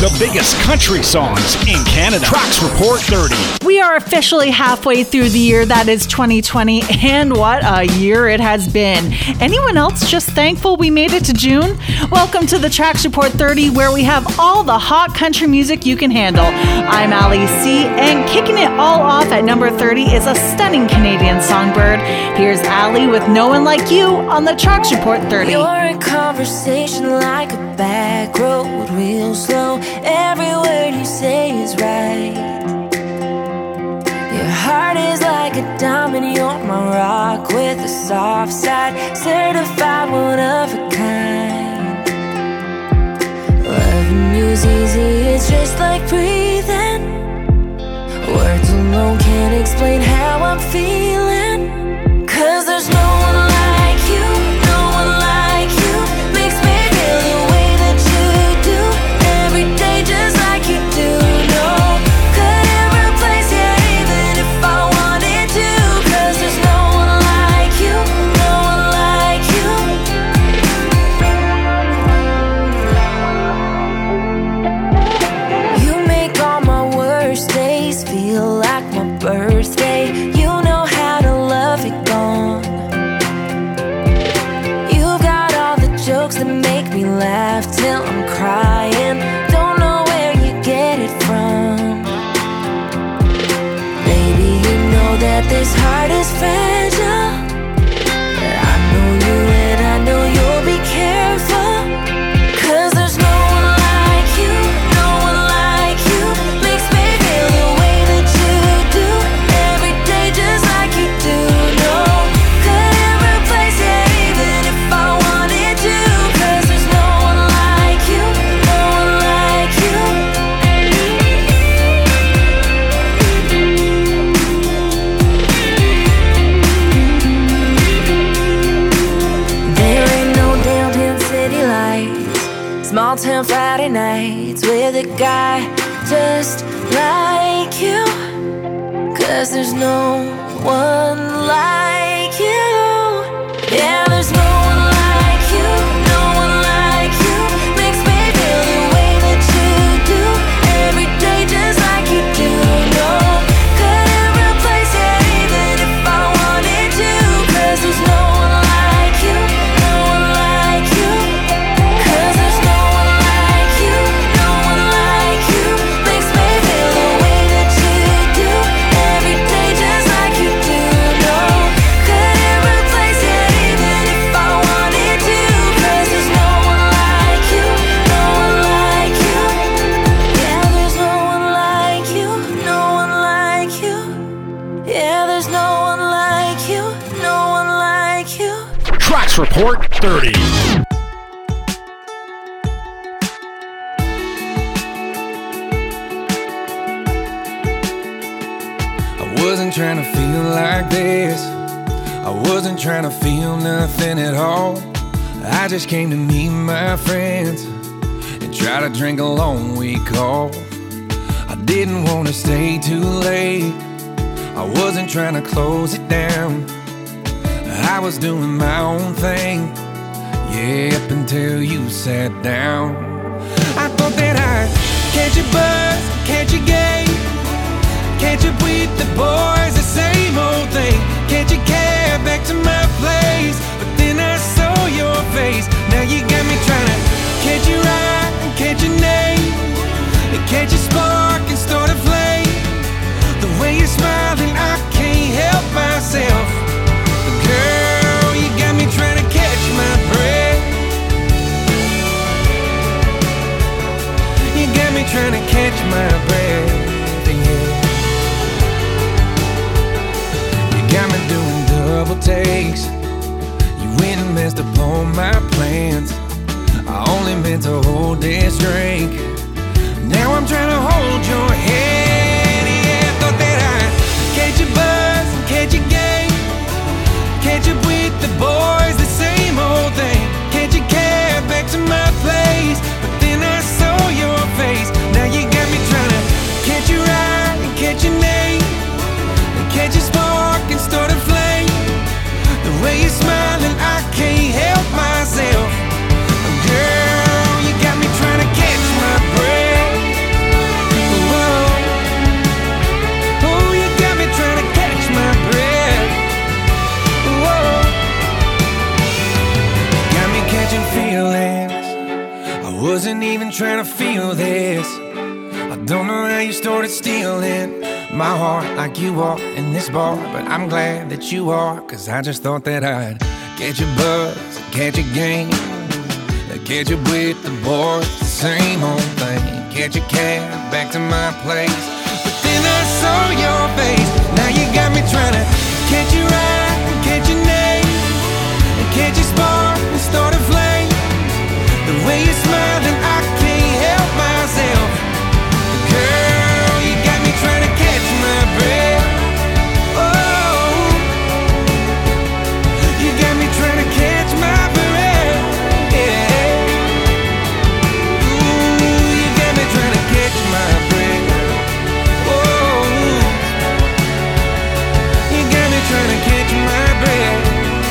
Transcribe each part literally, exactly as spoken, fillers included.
the biggest country songs in Canada. Tracks Report thirty. We are officially halfway through the year that is twenty twenty, and what a year it has been. Anyone else just thankful we made it to June? Welcome to the Tracks Report thirty, where we have all the hot country music you can handle. I'm Ali C, and kicking it all off at number thirty is a stunning Canadian songbird. Here's Ali with No One Like You on the Tracks Report thirty. You're in conversation like a back road, real slow. Every word you say is right. Your heart is like a diamond, you're my rock with a soft side. Certified one of a kind. Loving you's easy, it's just like breathing. Words alone can't explain how I'm feeling. Cause there's no one like you, no one like you. Makes me feel the way that you do. Every day just like you do. No, could ever replace you even if I wanted to. Cause there's no one like you, no one like you. You make all my worst days feel like my birthday. You know how to love it gone. You've got all the jokes that make me laugh till I'm crying. Don't know where you get it from. Baby, you know that this heart is fragile. I know you and I know you'll be careful. Cause there's no one like you, no one like you. Makes me feel the way that you do. Every day just like you do. No, could ever replace you even if I wanted to. Cause there's no one like you, no one like you. There ain't no downtown city lights, small town Friday nights with a guy just like you. Cause there's no one like you. Yeah, there's no one like you, no one like you. Makes me feel the way that you do. Every day just like you do. No, could ever replace you even if I wanted to. Cause there's no one like you, no one like you. Cause there's no one like you, no one like you. Makes me feel the way that you do. Every day just like you do. No, could ever replace you even if I wanted to. Cause there's no one like you, no one like you. Yeah, there's no one like you, no one like you. Yeah, there's no one like you, no one like you. Tracks Report thirty. I wasn't trying to feel like this. I wasn't trying to feel nothing at all. I just came to meet my friends and try to drink a long week off. I didn't want to stay too late. I wasn't trying to close it down. I was doing my own thing, yeah, up until you sat down. I thought that I'd catch a buzz, catch a game. Catch up with the boys, the same old thing. Catch a cab back to my place, but then I saw your face. Now you got me trying to catch your eye and catch your name, and catch a spark and start a flame. The way you're smiling, I can't help myself. Girl, you got me trying to catch my breath. You got me trying to catch my breath, yeah. You got me doing double takes. You went and messed up all my plans. I only meant to hold this drink. Now I'm trying to hold your hand, yeah. Thought that I'd catch a buzz and catch a game. Catch up with the boys, the same old thing. Catch a cab back to my place, but then I saw your face. Now you got me trying to catch your eye and catch your name, and catch a spark and start a flame. The way you're smiling, I can't help myself. Girl, you got me trying to catch my breath. trying to feel this. I don't know how you started stealing my heart like you are in this bar, but I'm glad that you are, cause I just thought that I'd catch your buzz, catch your game, catch up with the boys, the same old thing, catch a cab back to my place. But then I saw your face, now you got me trying to catch your eye and catch your name, and catch your spark and start a flame. The way you smile and I can't help myself. Girl, you got me trying to catch my breath. Oh, you got me trying to catch my breath. Yeah. Ooh, you got me trying to catch my breath. Oh, you got me trying to catch my breath.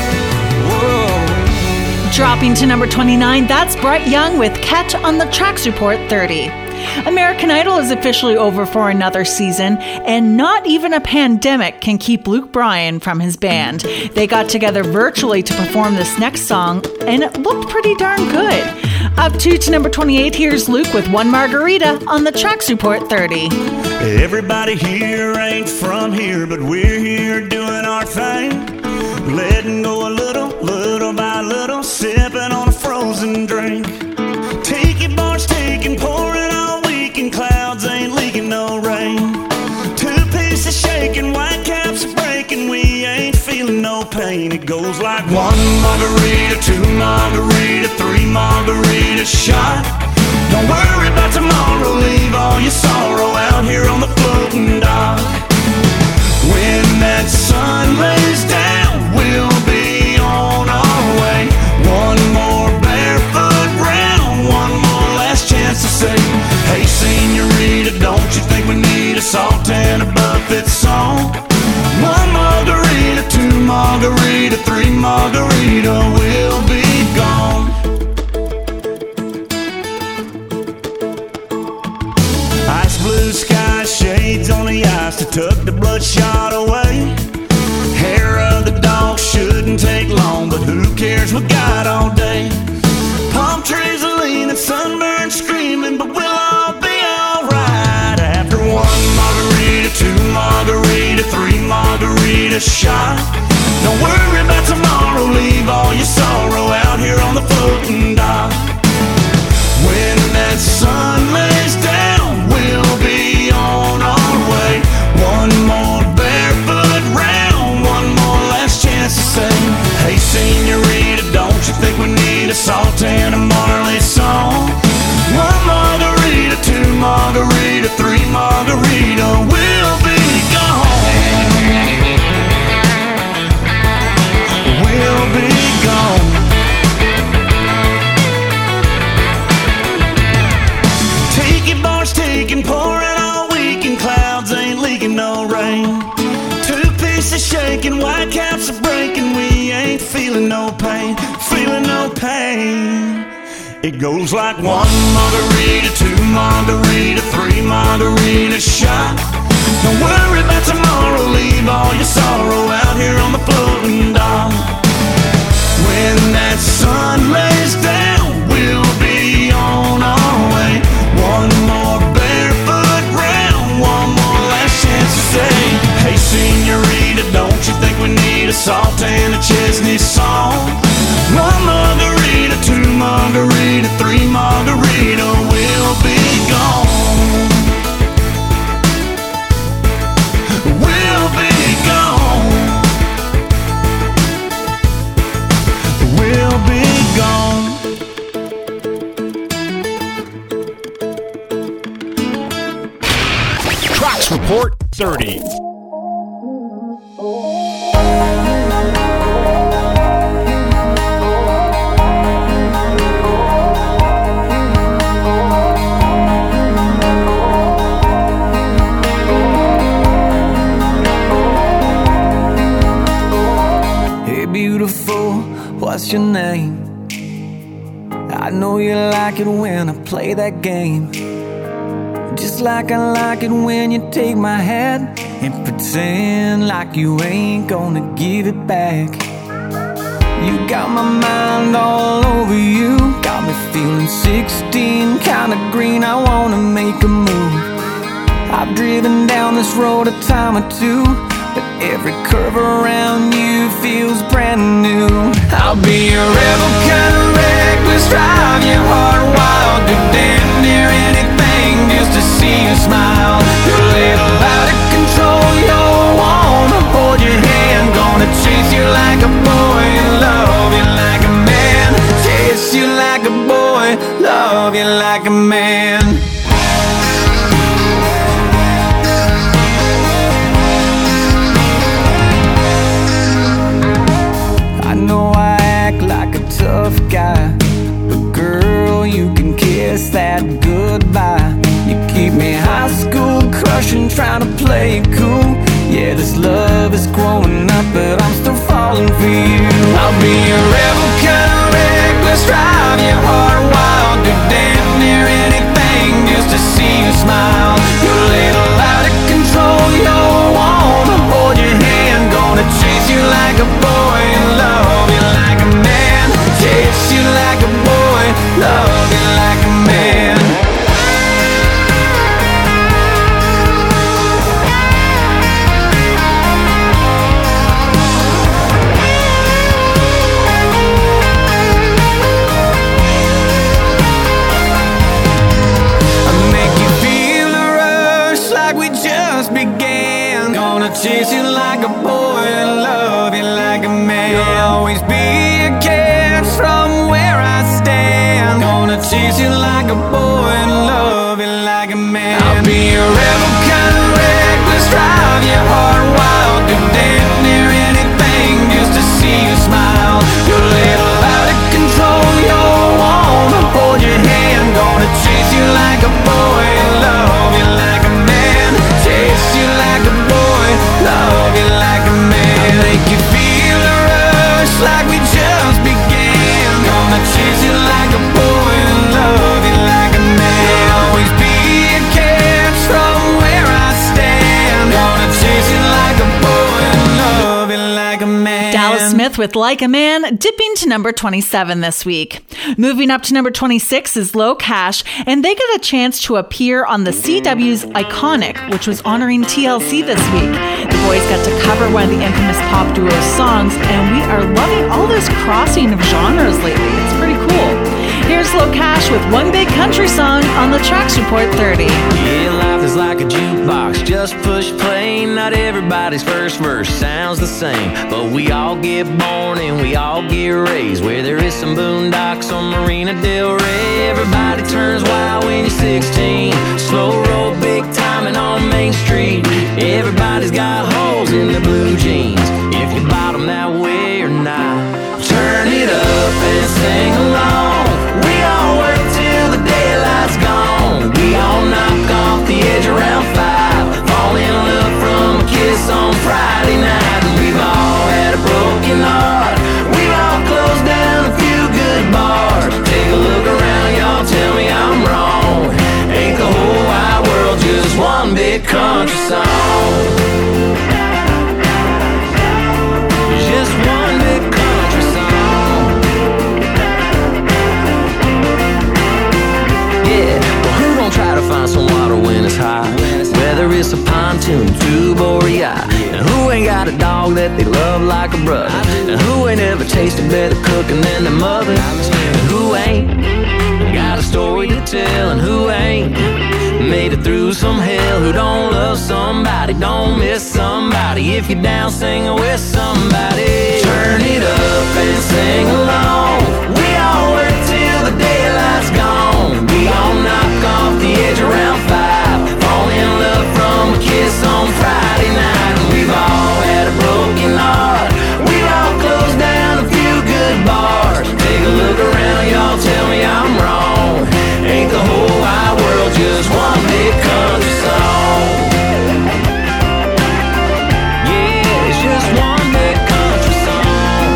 Whoa. Dropping to number twenty-nine, that's Brett Young with Catch on the Tracks Report thirty. American Idol is officially over for another season, and not even a pandemic can keep Luke Bryan from his band. They got together virtually to perform this next song, and it looked pretty darn good. Up to to number twenty-eight, here's Luke with One Margarita on the Tracks Report thirty. Everybody here ain't from here, but we're here doing our thing. Letting go a little, little by little, sipping on a frozen drink. Tiki bars taking, pouring all weekend, clouds ain't leaking no rain. Two pieces shaking, white caps are breaking, we ain't feeling no pain. It goes like one margarita, two margarita, three margarita shot. Don't worry about tomorrow, leave all your sorrow out here on the floating dock. When that sun lays down, we'll be on our way. One more barefoot round, one more last chance to say, hey senorita, don't you think we need a salt and a buffet song? One margarita, two margarita, three margarita, we'll be gone. Ice blue sky, shades on the ice to tuck the bloodshot away. Hair of the dog shouldn't take long, but who cares, we got all day. Palm trees are leaning, sunburned screaming, but we'll all be alright. After one margarita, two margarita, three margarita shot. Don't worry about tomorrow, leave all your sorrow out here on the floating dock. When that sun lays down, we'll be on our way. One more barefoot round, one more last chance to say, hey senorita, don't you think we need a salt and a Marley song? One margarita, two margarita, three margarita, we'll be gone. We'll be gone. Tiki bars taking, pouring all weekend, clouds ain't leaking no rain. Two pieces shaking, white caps are breaking, we ain't feeling no pain, feeling no pain. It goes like one margarita, two margarita, three margarita shot. Don't worry about tomorrow, leave all your sorrow out here on the floating dock. When that sun lays down, we'll be on our way. One more barefoot round, one more last chance to say, hey senorita, don't you think we need a salt and a Chesney song? One margarita, two margarita, three margarita, we'll be gone. We'll be gone. We'll be gone. Tracks Report thirty. Hey beautiful, what's your name? I know you like it when I play that game. Just like I like it when you take my hat and pretend like you ain't gonna give it back. You got my mind all over you. Got me feeling sixteen, kinda green, I wanna make a move. I've driven down this road a time or two, but every curve around you feels brand new. I'll be a rebel, kinda reckless, drive your heart wild, do damn near anything just to see you smile. You're a little out of control, you'll wanna hold your hand, gonna chase you like a boy and love you like a man. Chase you like a boy, love you like a man. I know I act like a tough guy, but girl, you can kiss that goodbye. You keep me high school crushing, trying to play it cool. Yeah, this love is growing up, but I'm still falling for you. I'll be a rebel, kinda reckless, drive your heart wild, do damn near anything just to see you smile. You're a little out of control, you'll wanna hold your hand, gonna chase you like a boy and love you like a man. Chase you like a boy, love you like a man. Chase you like a boy and love you like a man. You'll always be a catch from where I stand. Gonna chase you like a boy and love you like a man. I'll be a rebel, kinda reckless, drive your heart wild, do damn near anything just to see you smile. You're a little out of control, you'll wanna hold your hand, gonna chase you like a boy and love you like a man. Chase you like a boy, love you like a man. Make you feel a rush like we just began. Gonna chase you like a boy and love you like a man. Always be a catch from where I stand. Gonna chase you like a boy and love you like a man. Dallas Smith with Like a Man, dipping to number twenty-seven this week. Moving up to number twenty-six is Low Cash, and they got a chance to appear on the C W's Iconic, which was honoring T L C this week. The boys got to cover one of the infamous pop duo's songs, and we are loving all this crossing of genres lately. It's pretty cool. Here's Low Cash with One Big Country Song on the Tracks Report thirty. Yeah, life is like a jukebox, just push play. Not everybody's first verse sounds the same, but we all get born and we all get raised where there is some boondocks on Marina Del Rey. Everybody turns wild when you're sixteen, slow roll big timing on Main Street. Everybody's got holes in their blue jeans, if you bottom that way or not. Turn it up and sing along. We all work till the daylight's gone. We all knock off the edge around five, fall in love from a kiss on Friday night. And we've all had a broken heart, we've all closed down a few good bars. Take a look around, y'all, tell me I'm wrong. Ain't the whole wide world just one big country song? Just one big country song. Yeah, well, who gon' try to find some water when it's hot? Whether it's a pontoon, tube, or a yacht. And who ain't got a dog that they love like a brother? And who ain't ever tasted better cooking than their mother? And who ain't got a story to tell? And who ain't made it through some hell? Who don't love somebody, don't miss somebody? If you're down singing with somebody, turn it up and sing along. We all work till the daylight's gone. We all knock off the edge around five, fall in love from a kiss on Friday night. And we've all had a broken heart, we've all closed down a few good bars. Take a look around, y'all, tell me I'm wrong. Ain't the whole wide world just one big country song? Yeah, it's just one big country song.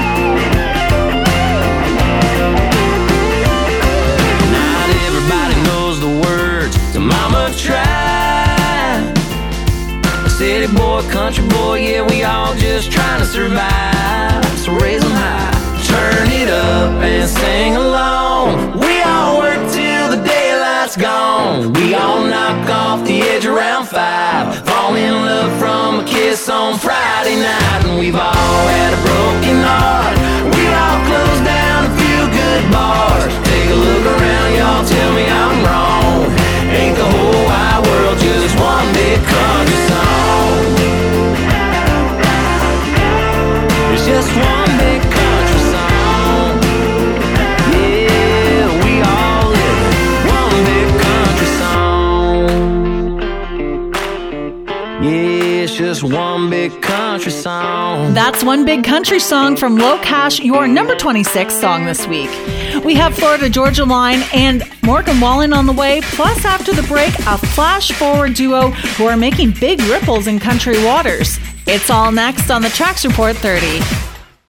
Not everybody knows the words to Mama Tried. City boy, country boy, yeah, we all just trying to survive. So so raise them high. Turn it up and sing along. We all work till the daylight's gone. We all knock off the edge around five. Fall in love from a kiss on Friday night. And we've all had a broken heart. We all closed down a few good bars. Take a look around, y'all, tell me I'm wrong. Ain't the whole wide world just one big country song? It's just one big country song. Yeah, we all live one big country song. Yeah, it's just one big country song. That's One Big Country Song from Low Cash, your number twenty-six song this week. We have Florida Georgia Line and Morgan Wallen on the way, plus after the break, a flash forward duo who are making big ripples in country waters. It's all next on the Tracks Report thirty.